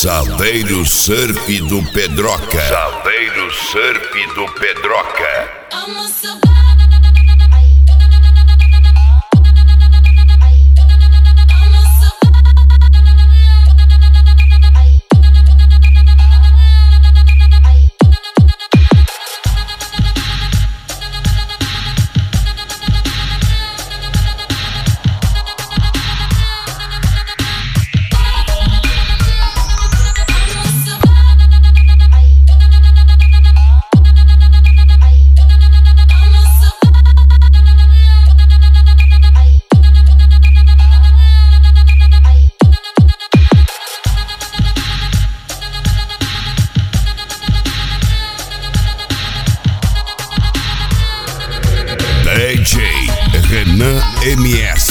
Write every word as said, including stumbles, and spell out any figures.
Saleiro Surf do Pedroca. Saleiro Surf do Pedroca. D J Renan M S.